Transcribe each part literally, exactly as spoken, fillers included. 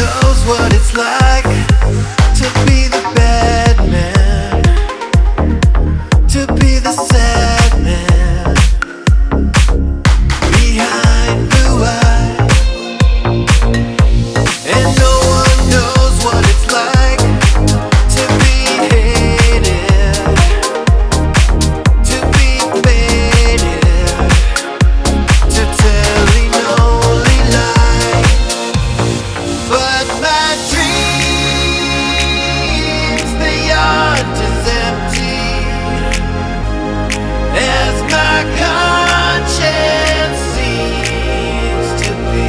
knows what it's like to be the bad man, to be the sad man behind blue eyes. And no one knows what it's like to be hated, to be faded, to tell an only lie. But my dreams, they aren't as empty as my conscience seems to be.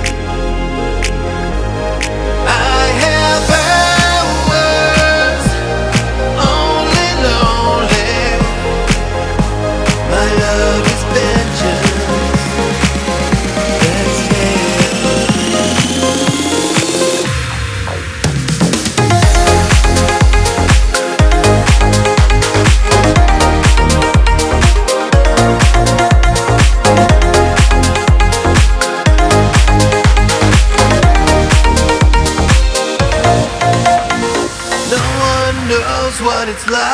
I have hours only lonely. My love is vengeance. That's no one knows what it's like